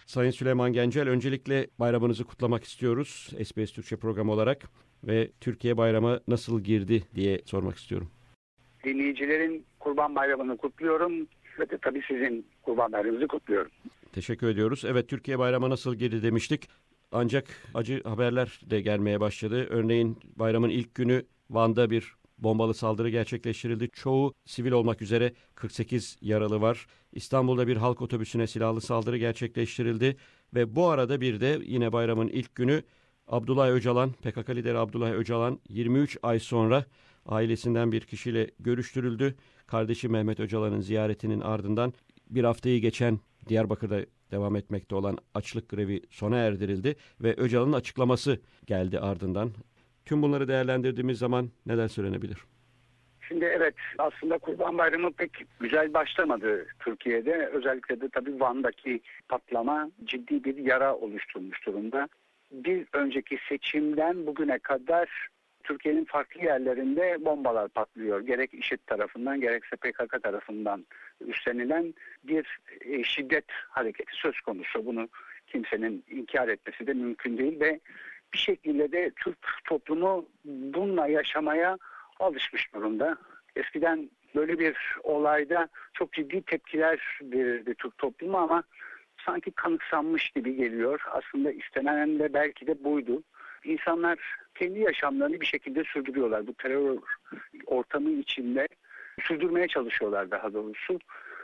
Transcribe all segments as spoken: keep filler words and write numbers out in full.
Sayın Süleyman Gencel, öncelikle bayramınızı kutlamak istiyoruz S B S Türkçe programı olarak ve Türkiye bayrama nasıl girdi diye sormak istiyorum. Dinleyicilerin Kurban Bayramı'nı kutluyorum ve de tabii sizin Kurban Bayramınızı kutluyorum. Teşekkür ediyoruz. Evet, Türkiye bayrama nasıl girdi demiştik. Ancak acı haberler de gelmeye başladı. Örneğin bayramın ilk günü Van'da bir bombalı saldırı gerçekleştirildi. Çoğu sivil olmak üzere kırk sekiz yaralı var. İstanbul'da bir halk otobüsüne silahlı saldırı gerçekleştirildi. Ve bu arada bir de yine bayramın ilk günü Abdullah Öcalan, P K K lideri Abdullah Öcalan yirmi üç ay sonra ailesinden bir kişiyle görüştürüldü. Kardeşi Mehmet Öcalan'ın ziyaretinin ardından bir haftayı geçen Diyarbakır'da devam etmekte olan açlık grevi sona erdirildi ve Öcalan'ın açıklaması geldi ardından. Tüm bunları değerlendirdiğimiz zaman neler söylenebilir? Şimdi evet, aslında Kurban Bayramı pek güzel başlamadı Türkiye'de. Özellikle de tabii Van'daki patlama ciddi bir yara oluşturmuş durumda. Bir önceki seçimden bugüne kadar Türkiye'nin farklı yerlerinde bombalar patlıyor. Gerek IŞİD tarafından gerekse P K K tarafından üstlenilen bir şiddet hareketi söz konusu. Bunu kimsenin inkar etmesi de mümkün değil ve bir şekilde de Türk toplumu bununla yaşamaya alışmış durumda. Eskiden böyle bir olayda çok ciddi tepkiler verirdi Türk toplumu ama sanki kanıksanmış gibi geliyor. Aslında istenen de belki de buydu. İnsanlar kendi yaşamlarını bir şekilde sürdürüyorlar. Bu terör ortamı içinde sürdürmeye çalışıyorlar daha doğrusu.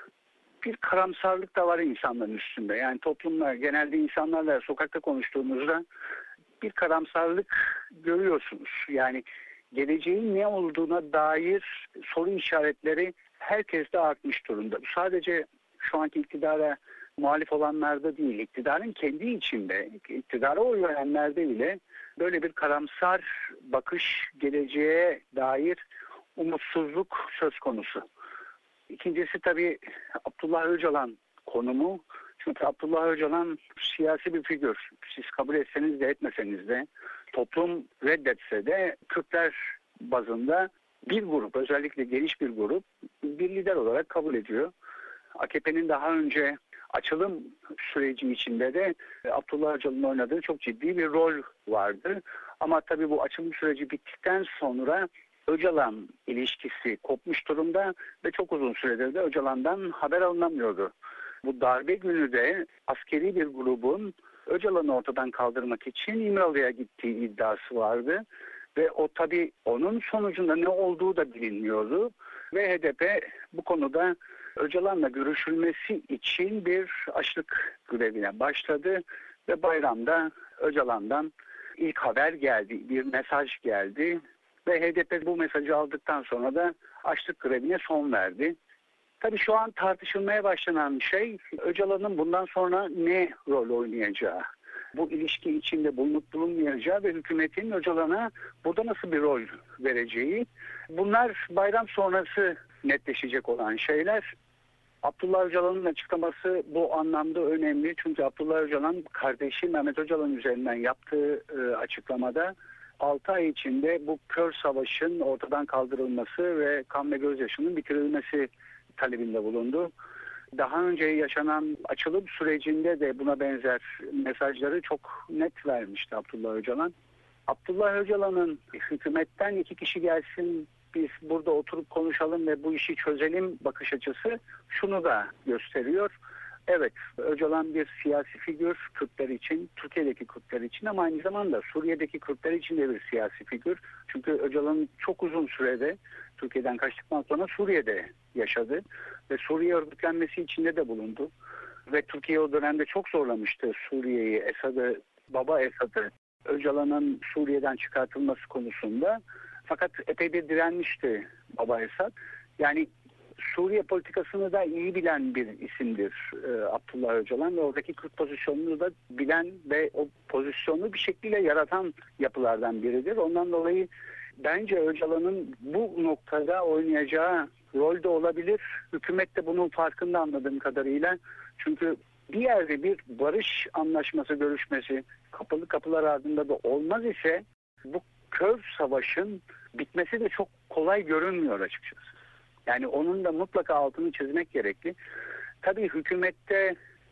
Bir karamsarlık da var insanların üstünde. Yani toplumlar, genelde insanlarla sokakta konuştuğumuzda bir karamsarlık görüyorsunuz. Yani geleceğin ne olduğuna dair soru işaretleri herkeste artmış durumda. Bu sadece şu anki iktidara muhalif olanlarda değil, iktidarın kendi içinde, iktidara oy verenlerde bile böyle bir karamsar bakış, geleceğe dair umutsuzluk söz konusu. İkincisi tabii Abdullah Öcalan konumu. Çünkü Abdullah Öcalan siyasi bir figür. Siz kabul etseniz de etmeseniz de, toplum reddetse de Kürtler bazında bir grup, özellikle geniş bir grup bir lider olarak kabul ediyor. A K P'nin daha önce açılım süreci içinde de Abdullah Öcalan'ın oynadığı çok ciddi bir rol vardı. Ama tabii bu açılım süreci bittikten sonra Öcalan ilişkisi kopmuş durumda ve çok uzun süredir de Öcalan'dan haber alınamıyordu. Bu darbe günü de askeri bir grubun Öcalan'ı ortadan kaldırmak için İmralı'ya gittiği iddiası vardı. Ve o tabii onun sonucunda ne olduğu da bilinmiyordu. Ve H D P bu konuda Öcalan'la görüşülmesi için bir açlık grevine başladı. Ve bayramda Öcalan'dan ilk haber geldi, bir mesaj geldi. Ve H D P bu mesajı aldıktan sonra da açlık grevine son verdi. Tabii şu an tartışılmaya başlanan şey Öcalan'ın bundan sonra ne rol oynayacağı, bu ilişki içinde bulunup bulunmayacağı ve hükümetin Öcalan'a burada nasıl bir rol vereceği. Bunlar bayram sonrası netleşecek olan şeyler. Abdullah Öcalan'ın açıklaması bu anlamda önemli. Çünkü Abdullah Öcalan kardeşi Mehmet Öcalan üzerinden yaptığı e, açıklamada altı ay içinde bu kör savaşın ortadan kaldırılması ve kan ve gözyaşının bitirilmesi talebinde bulundu. Daha önce yaşanan açılım sürecinde de buna benzer mesajları çok net vermişti Abdullah Öcalan. Abdullah Öcalan'ın hükümetten iki kişi gelsin, biz burada oturup konuşalım ve bu işi çözelim bakış açısı şunu da gösteriyor. Evet, Öcalan bir siyasi figür Kürtler için, Türkiye'deki Kürtler için ama aynı zamanda Suriye'deki Kürtler için de bir siyasi figür. Çünkü Öcalan çok uzun sürede Türkiye'den kaçtıktan sonra Suriye'de yaşadı ve Suriye örgütlenmesi içinde de bulundu. Ve Türkiye o dönemde çok zorlamıştı Suriye'yi, Esad'ı, baba Esad'ı, Öcalan'ın Suriye'den çıkartılması konusunda. Fakat epey bir direnmişti baba Esad. Yani Suriye politikasını da iyi bilen bir isimdir e, Abdullah Öcalan ve oradaki Kürt pozisyonunu da bilen ve o pozisyonu bir şekilde yaratan yapılardan biridir. Ondan dolayı bence Öcalan'ın bu noktada oynayacağı rol de olabilir. Hükümet de bunun farkında anladığım kadarıyla. Çünkü bir yerde bir barış anlaşması görüşmesi kapalı kapılar ardında da olmaz ise bu kör savaşın bitmesi de çok kolay görünmüyor açıkçası. Yani onun da mutlaka altını çizmek gerekli. Tabii hükümette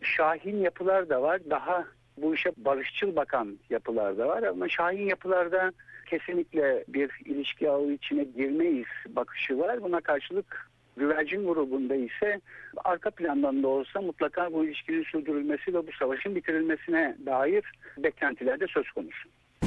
şahin yapılar da var. Daha bu işe barışçıl bakan yapılar da var. Ama şahin yapılarda kesinlikle bir ilişki ağı içine girmeyiz bakışı var. Buna karşılık güvercin grubunda ise arka plandan da olsa mutlaka bu ilişkinin sürdürülmesi ve bu savaşın bitirilmesine dair beklentiler de söz konusu.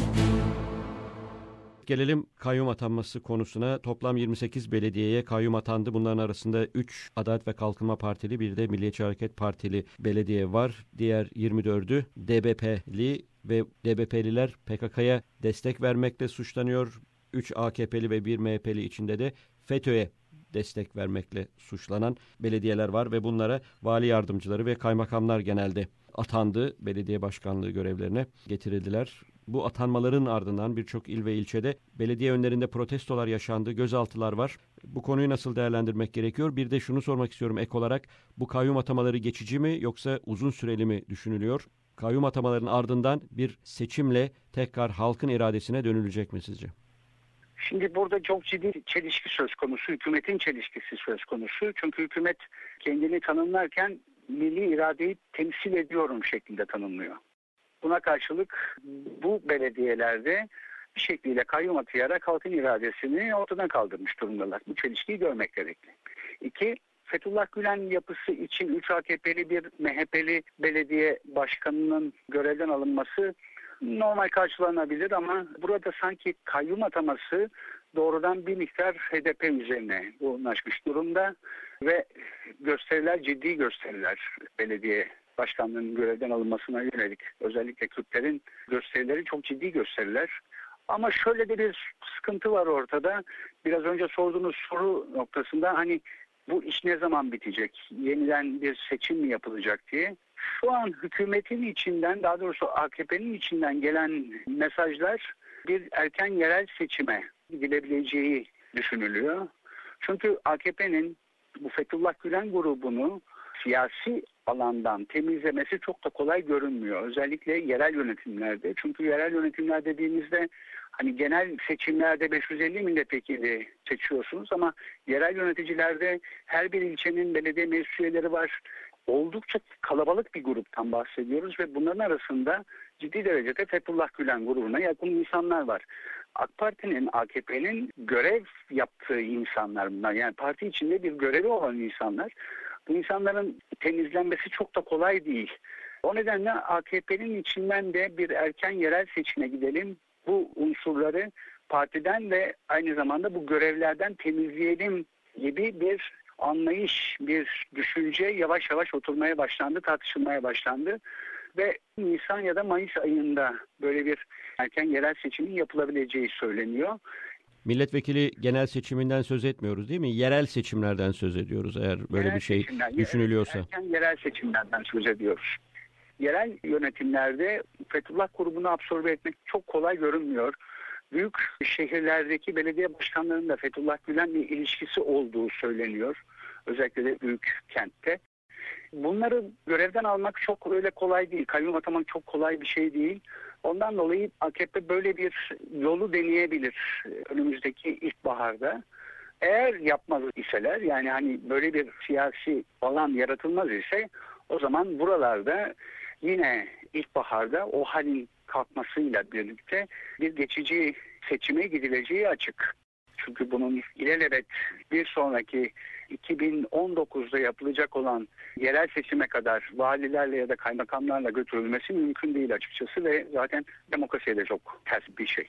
Gelelim kayyum atanması konusuna. Toplam yirmi sekiz belediyeye kayyum atandı. Bunların arasında üç Adalet ve Kalkınma Partili, bir de Milliyetçi Hareket Partili belediye var. Diğer yirmi dördü D B P'li ve D B P'liler P K K'ya destek vermekle suçlanıyor. üç A K P'li ve bir M H P'li içinde de FETÖ'ye destek vermekle suçlanan belediyeler var ve bunlara vali yardımcıları ve kaymakamlar genelde atandı. Belediye başkanlığı görevlerine getirildiler. Bu atanmaların ardından birçok il ve ilçede belediye önlerinde protestolar yaşandı, gözaltılar var. Bu konuyu nasıl değerlendirmek gerekiyor? Bir de şunu sormak istiyorum ek olarak, bu kayyum atamaları geçici mi yoksa uzun süreli mi düşünülüyor? Kayyum atamaların ardından bir seçimle tekrar halkın iradesine dönülecek mi sizce? Şimdi burada çok ciddi çelişki söz konusu, hükümetin çelişkisi söz konusu. Çünkü hükümet kendini tanımlarken milli iradeyi temsil ediyorum şeklinde tanımlıyor. Buna karşılık bu belediyelerde bir şekilde kayyum atayarak halkın iradesini ortadan kaldırmış durumdalar. Bu çelişkiyi görmek gerekli. İki, Fethullah Gülen yapısı için üç A K P'li bir M H P'li belediye başkanının görevden alınması normal karşılanabilir ama burada sanki kayyum ataması doğrudan bir miktar H D P üzerine yoğunlaşmış durumda ve gösteriler, ciddi gösteriler belediye başkanlığının görevden alınmasına yönelik, özellikle Kürtlerin gösterileri çok ciddi gösteriler. Ama şöyle de bir sıkıntı var ortada. Biraz önce sorduğunuz soru noktasında hani bu iş ne zaman bitecek? Yeniden bir seçim mi yapılacak diye. Şu an hükümetin içinden, daha doğrusu A K P'nin içinden gelen mesajlar bir erken yerel seçime gidilebileceği düşünülüyor. Çünkü A K P'nin bu Fethullah Gülen grubunu siyasi alandan temizlemesi çok da kolay görünmüyor. Özellikle yerel yönetimlerde. Çünkü yerel yönetimler dediğimizde hani genel seçimlerde beş yüz elli milletvekili seçiyorsunuz ama yerel yöneticilerde her bir ilçenin belediye meclis üyeleri var. Oldukça kalabalık bir gruptan bahsediyoruz ve bunların arasında ciddi derecede Fethullah Gülen grubuna yakın insanlar var. AK Parti'nin, A K P'nin görev yaptığı insanlar bunlar. Yani parti içinde bir görevi olan insanlar. Bu insanların temizlenmesi çok da kolay değil. O nedenle A K P'nin içinden de bir erken yerel seçime gidelim. Bu unsurları partiden ve aynı zamanda bu görevlerden temizleyelim gibi bir anlayış, bir düşünce yavaş yavaş oturmaya başlandı, tartışılmaya başlandı. Ve Nisan ya da Mayıs ayında böyle bir erken yerel seçimin yapılabileceği söyleniyor. Milletvekili genel seçiminden söz etmiyoruz değil mi? Yerel seçimlerden söz ediyoruz eğer böyle yerel bir şey seçimler, düşünülüyorsa. Erken yerel seçimlerden söz ediyoruz. Yerel yönetimlerde Fethullah grubunu absorbe etmek çok kolay görünmüyor. Büyük şehirlerdeki belediye başkanlarının da Fethullah Gülen'le ilişkisi olduğu söyleniyor. Özellikle de büyük kentte. Bunları görevden almak çok öyle kolay değil. Kayyum atamak çok kolay bir şey değil. Ondan dolayı A K P böyle bir yolu deneyebilir önümüzdeki ilkbaharda. Eğer yapmaz iseler, yani hani böyle bir siyasi alan yaratılmaz ise o zaman buralarda yine ilkbaharda o halin kalkmasıyla birlikte bir geçici seçime gidileceği açık. Çünkü bunun ilelebet bir sonraki iki bin on dokuzda yapılacak olan yerel seçime kadar valilerle ya da kaymakamlarla götürülmesi mümkün değil açıkçası ve zaten demokrasiye de çok ters bir şey.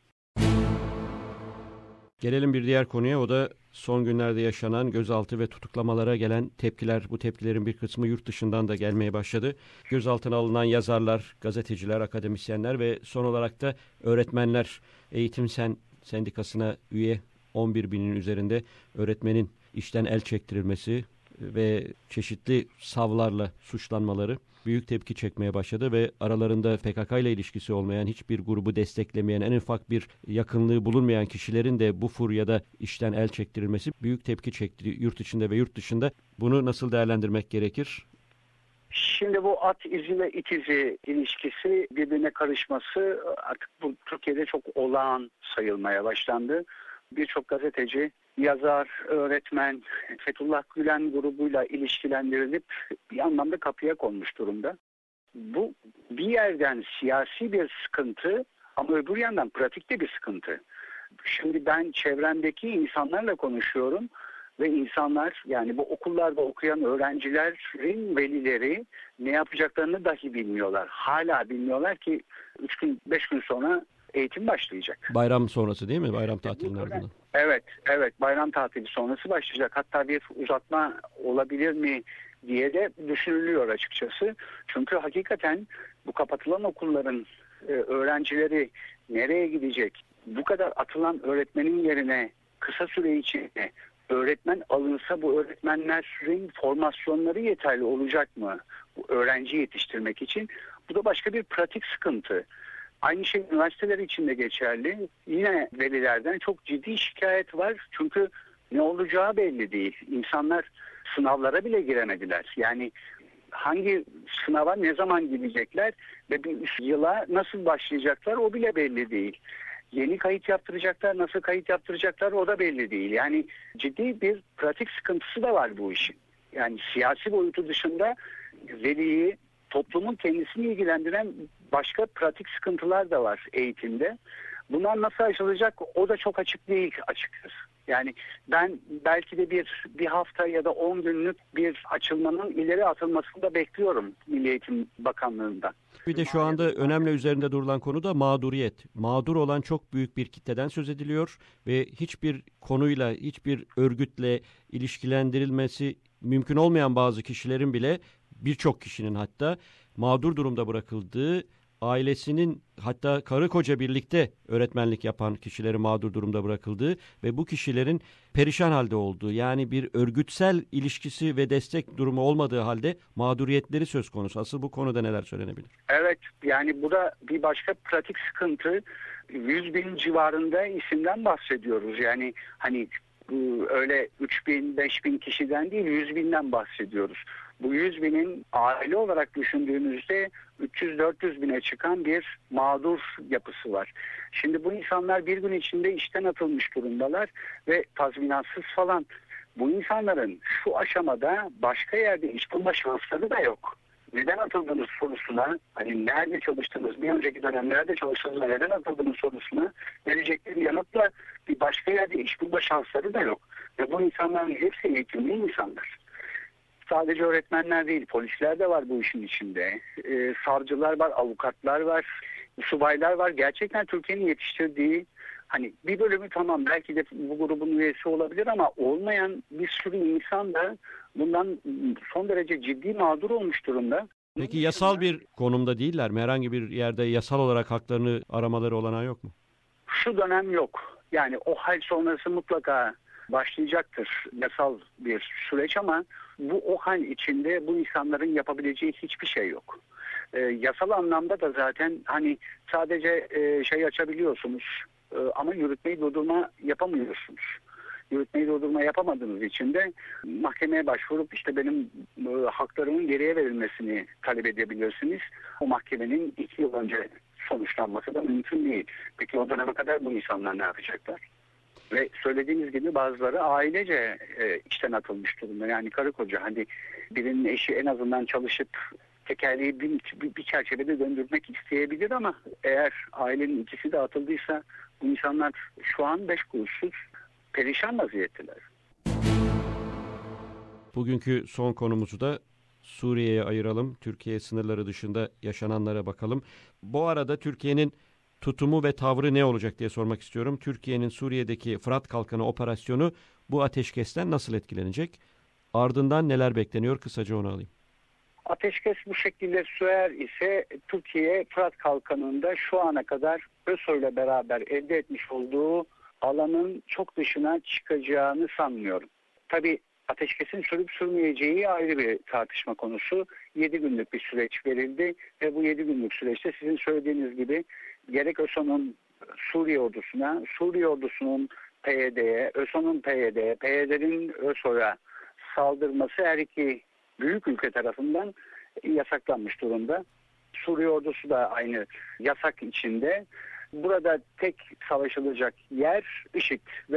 Gelelim bir diğer konuya, o da son günlerde yaşanan gözaltı ve tutuklamalara gelen tepkiler. Bu tepkilerin bir kısmı yurt dışından da gelmeye başladı. Gözaltına alınan yazarlar, gazeteciler, akademisyenler ve son olarak da öğretmenler. Eğitim Sen Sendikası'na üye on bir binin üzerinde öğretmenin işten el çektirilmesi ve çeşitli savlarla suçlanmaları büyük tepki çekmeye başladı ve aralarında P K K ile ilişkisi olmayan, hiçbir grubu desteklemeyen, en ufak bir yakınlığı bulunmayan kişilerin de bu furyada işten el çektirilmesi büyük tepki çekti yurt içinde ve yurt dışında. Bunu nasıl değerlendirmek gerekir? Şimdi bu at izi ve it izi ilişkisi birbirine karışması artık bu Türkiye'de çok olağan sayılmaya başlandı. Birçok gazeteci yazar, öğretmen Fethullah Gülen grubuyla ilişkilendirilip bir anlamda kapıya konmuş durumda. Bu bir yerden siyasi bir sıkıntı ama öbür yandan pratikte bir sıkıntı. Şimdi ben çevremdeki insanlarla konuşuyorum ve insanlar, yani bu okullarda okuyan öğrencilerin velileri ne yapacaklarını dahi bilmiyorlar. Hala bilmiyorlar ki üç gün beş gün sonra eğitim başlayacak. Bayram sonrası değil mi? Bayram tatilinin ardından. Evet, evet. Bayram tatili sonrası başlayacak. Hatta bir uzatma olabilir mi diye de düşünülüyor açıkçası. Çünkü hakikaten bu kapatılan okulların e, öğrencileri nereye gidecek? Bu kadar atılan öğretmenin yerine kısa süre içinde öğretmen alınsa bu öğretmenlerin formasyonları yeterli olacak mı? Bu öğrenci yetiştirmek için. Bu da başka bir pratik sıkıntı. Aynı şey üniversiteler için de geçerli. Yine velilerden çok ciddi şikayet var. Çünkü ne olacağı belli değil. İnsanlar sınavlara bile giremediler. Yani hangi sınava ne zaman gidecekler ve bir üst yıla nasıl başlayacaklar o bile belli değil. Yeni kayıt yaptıracaklar, nasıl kayıt yaptıracaklar o da belli değil. Yani ciddi bir pratik sıkıntısı da var bu işin. Yani siyasi boyutu dışında veliyi, toplumun kendisini ilgilendiren başka pratik sıkıntılar da var eğitimde. Bunlar nasıl aşılacak o da çok açık değil açıkçası. Yani ben belki de bir bir hafta ya da on günlük bir açılmanın ileri atılmasını da bekliyorum Milli Eğitim Bakanlığı'ndan. Bir de şu anda önemli üzerinde durulan konu da mağduriyet. Mağdur olan çok büyük bir kitleden söz ediliyor ve hiçbir konuyla, hiçbir örgütle ilişkilendirilmesi mümkün olmayan bazı kişilerin bile, birçok kişinin hatta mağdur durumda bırakıldığı, ailesinin hatta karı koca birlikte öğretmenlik yapan kişileri mağdur durumda bırakıldığı ve bu kişilerin perişan halde olduğu, yani bir örgütsel ilişkisi ve destek durumu olmadığı halde mağduriyetleri söz konusu. Asıl bu konuda neler söylenebilir? Evet, yani bu da bir başka pratik sıkıntı. yüz bin civarında isimden bahsediyoruz. Yani hani bu öyle üç bin beş bin kişiden değil, yüz binden bahsediyoruz. Bu yüz binin aile olarak düşündüğümüzde üç yüz dört yüz bine çıkan bir mağdur yapısı var. Şimdi bu insanlar bir gün içinde işten atılmış durumdalar ve tazminatsız falan. Bu insanların şu aşamada başka yerde iş bulma şansları da yok. Neden atıldınız sorusuna, hani nerede çalıştınız, bir önceki dönem nerede çalıştınız, neden atıldınız sorusuna verecekleri yanıtla bir başka yerde iş bulma şansları da yok. Ve bu insanların hepsi eğitimli insanlar. Sadece öğretmenler değil, polisler de var bu işin içinde. Ee, savcılar var, avukatlar var, subaylar var. Gerçekten Türkiye'nin yetiştirdiği, hani bir bölümü tamam belki de bu grubun üyesi olabilir ama olmayan bir sürü insan da bundan son derece ciddi mağdur olmuş durumda. Peki yasal bir konumda değiller mi? Herhangi bir yerde yasal olarak haklarını aramaları olanağı yok mu? Şu dönem yok. Yani o hal sonrası mutlaka başlayacaktır yasal bir süreç ama bu o hal içinde bu insanların yapabileceği hiçbir şey yok. E, yasal anlamda da zaten hani sadece e, şey açabiliyorsunuz e, ama yürütmeyi durdurma yapamıyorsunuz. Yürütmeyi durdurma yapamadığınız için de mahkemeye başvurup işte benim e, haklarımın geriye verilmesini talep edebilirsiniz. O mahkemenin iki yıl önce sonuçlanması da mümkün değil. Peki o döneme kadar bu insanlar ne yapacaklar? Ve söylediğiniz gibi bazıları ailece e, işten atılmış durumda. Yani karı koca, hani birinin eşi en azından çalışıp tekerleği bir, bir, bir çerçevede döndürmek isteyebilir ama eğer ailenin ikisi de atıldıysa bu insanlar şu an beş kuruşsuz perişan vaziyetteler. Bugünkü son konumuzu da Suriye'ye ayıralım. Türkiye sınırları dışında yaşananlara bakalım. Bu arada Türkiye'nin tutumu ve tavrı ne olacak diye sormak istiyorum. Türkiye'nin Suriye'deki Fırat Kalkanı operasyonu bu ateşkesten nasıl etkilenecek? Ardından neler bekleniyor? Kısaca onu alayım. Ateşkes bu şekilde sürer ise Türkiye Fırat Kalkanı'nda şu ana kadar ÖSO'yla beraber elde etmiş olduğu alanın çok dışına çıkacağını sanmıyorum. Tabii ateşkesin sürüp sürmeyeceği ayrı bir tartışma konusu. yedi günlük bir süreç verildi ve bu yedi günlük süreçte sizin söylediğiniz gibi gerek ÖSO'nun Suriye ordusuna, Suriye ordusunun P Y D'ye, ÖSO'nun P Y D'ye, P Y D'nin ÖSO'ya saldırması her iki büyük ülke tarafından yasaklanmış durumda. Suriye ordusu da aynı yasak içinde. Burada tek savaşılacak yer IŞİD ve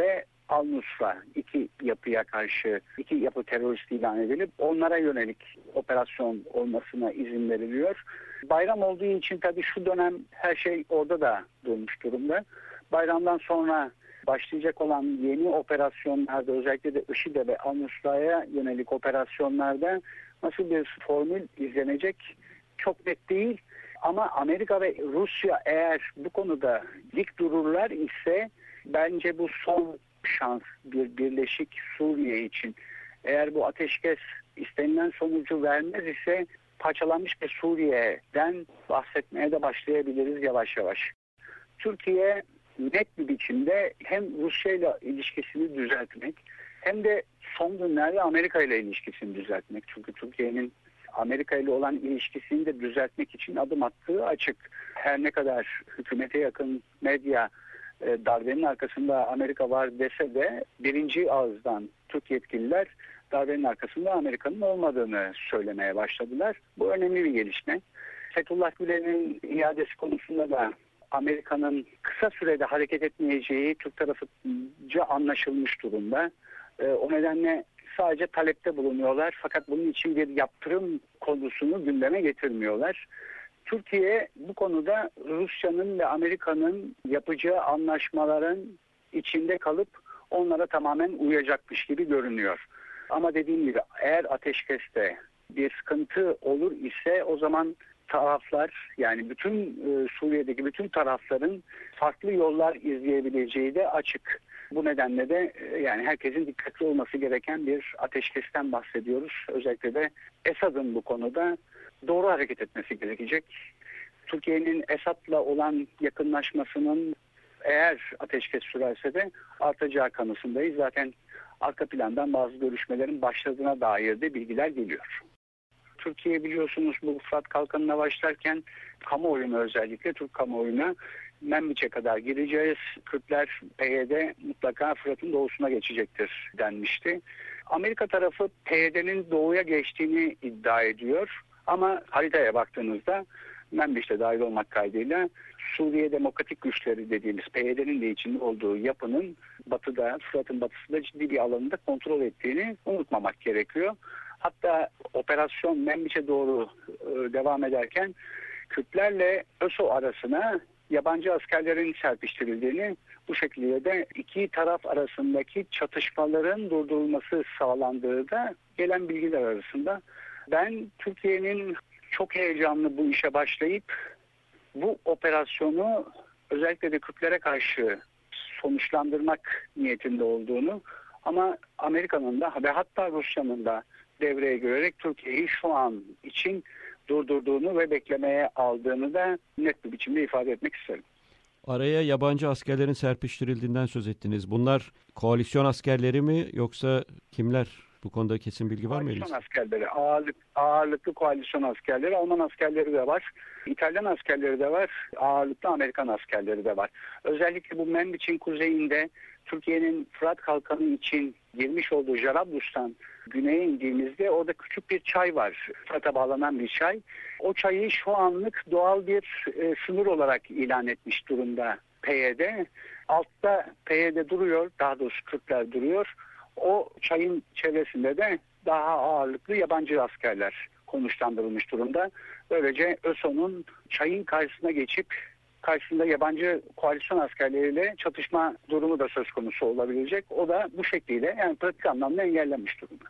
Al-Nusra iki yapıya karşı iki yapı terörist ilan edilip onlara yönelik operasyon olmasına izin veriliyor. Bayram olduğu için tabii şu dönem her şey orada da durmuş durumda. Bayramdan sonra başlayacak olan yeni operasyonlarda özellikle de IŞİD'e ve Al-Nusra'ya yönelik operasyonlarda nasıl bir formül izlenecek çok net değil. Ama Amerika ve Rusya eğer bu konuda dik dururlar ise bence bu son şans bir birleşik Suriye için. Eğer bu ateşkes istenilen sonucu vermez ise parçalanmış bir Suriye'den bahsetmeye de başlayabiliriz yavaş yavaş. Türkiye net bir biçimde hem Rusya ile ilişkisini düzeltmek hem de son günlerde Amerika ile ilişkisini düzeltmek. Çünkü Türkiye'nin Amerika ile olan ilişkisini de düzeltmek için adım attığı açık. Her ne kadar hükümete yakın medya e, darbenin arkasında Amerika var dese de birinci ağızdan Türk yetkililer darbenin arkasında Amerika'nın olmadığını söylemeye başladılar. Bu önemli bir gelişme. Fethullah Gülen'in iadesi konusunda da Amerika'nın kısa sürede hareket etmeyeceği Türk tarafınca anlaşılmış durumda. E, o nedenle sadece talepte bulunuyorlar fakat bunun için bir yaptırım konusunu gündeme getirmiyorlar. Türkiye bu konuda Rusya'nın ve Amerika'nın yapacağı anlaşmaların içinde kalıp onlara tamamen uyacakmış gibi görünüyor. Ama dediğim gibi eğer ateşkeste bir sıkıntı olur ise o zaman taraflar yani bütün e, Suriye'deki bütün tarafların farklı yollar izleyebileceği de açık. Bu nedenle de e, yani herkesin dikkatli olması gereken bir ateşkesten bahsediyoruz. Özellikle de Esad'ın bu konuda doğru hareket etmesi gerekecek. Türkiye'nin Esad'la olan yakınlaşmasının eğer ateşkes sürerse de artacağı kanısındayız. Zaten arka plandan bazı görüşmelerin başladığına dair de bilgiler geliyor. Türkiye biliyorsunuz bu Fırat Kalkanı'na başlarken kamuoyuna özellikle Türk kamuoyuna Menbiç'e kadar gireceğiz. Kürtler P Y D mutlaka Fırat'ın doğusuna geçecektir denmişti. Amerika tarafı P Y D'nin doğuya geçtiğini iddia ediyor. Ama haritaya baktığınızda Menbiç'te dahil olmak kaydıyla Suriye Demokratik Güçleri dediğimiz P Y D'nin de içinde olduğu yapının batıda, Fırat'ın batısında ciddi bir alanında kontrol ettiğini unutmamak gerekiyor. Hatta operasyon Menbiç'e doğru e, devam ederken Kürtlerle ÖSO arasına yabancı askerlerin serpiştirildiğini, bu şekilde de iki taraf arasındaki çatışmaların durdurulması sağlandığı da gelen bilgiler arasında. Ben Türkiye'nin çok heyecanlı bu işe başlayıp bu operasyonu özellikle de Kürtlere karşı sonuçlandırmak niyetinde olduğunu ama Amerika'nın da ve hatta Rusya'nın da devreye girerek Türkiye'yi şu an için durdurduğunu ve beklemeye aldığını da net bir biçimde ifade etmek isterim. Araya yabancı askerlerin serpiştirildiğinden söz ettiniz. Bunlar koalisyon askerleri mi yoksa kimler? Bu konuda kesin bilgi var mı elinizde? Koalisyon askerleri, ağırlık, ağırlıklı koalisyon askerleri, Alman askerleri de var, İtalyan askerleri de var, ağırlıklı Amerikan askerleri de var. Özellikle bu Menbiç'in kuzeyinde Türkiye'nin Fırat Kalkanı için girmiş olduğu Jarablus'tan güneye indiğimizde orada küçük bir çay var. Fırat'a bağlanan bir çay. O çayı şu anlık doğal bir e, sınır olarak ilan etmiş durumda P Y D. Altta P Y D duruyor, daha doğrusu Kürtler duruyor. O çayın çevresinde de daha ağırlıklı yabancı askerler konuşlandırılmış durumda. Böylece ÖSO'nun çayın karşısına geçip karşısında yabancı koalisyon askerleriyle çatışma durumu da söz konusu olabilecek. O da bu şekliyle yani pratik anlamda engellenmiş durumda.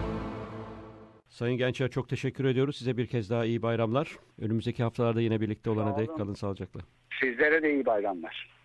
Sayın Gençer çok teşekkür ediyoruz. Size bir kez daha iyi bayramlar. Önümüzdeki haftalarda yine birlikte olana dek kalın sağlıcakla. Sizlere de iyi bayramlar.